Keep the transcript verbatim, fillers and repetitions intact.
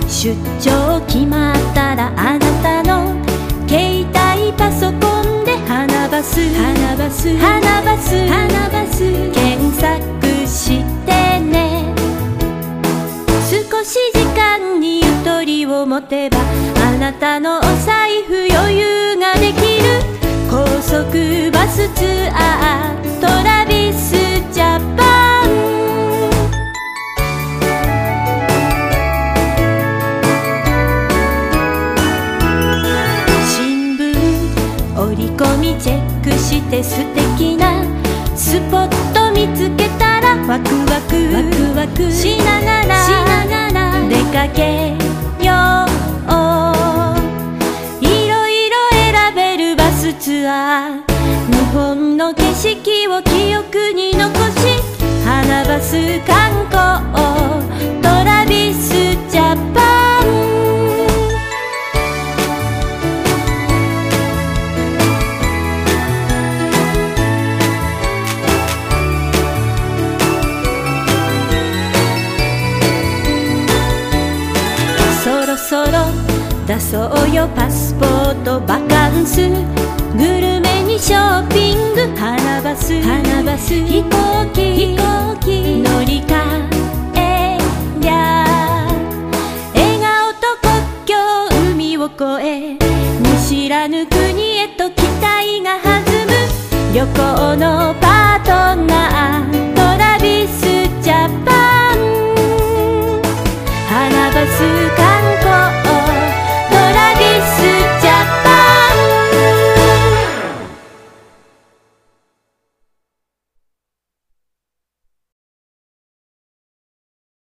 出張決まったらあなたの携帯パソコンで花バス花バス花バス花バス検索してね。少し時間にゆとりを持てばあなたのお財布余裕ができる。高速バスツアートラビスジャパン。新聞折り込みチェックして素敵なスポット見つけたらワクワクワクワクしながらしながら出かけよう。いろいろ選べるバスツアー。日本の景色を記憶に残し花バス観光トラビスジャパン。そろそろ出そうよパスポートバカンス。グルメにショッピング花バス花バス飛行機飛行機乗り換えりゃ。笑顔と国境海を越え見知らぬ国へと期待が弾む。旅行のパートナートラビスジャパン。花バス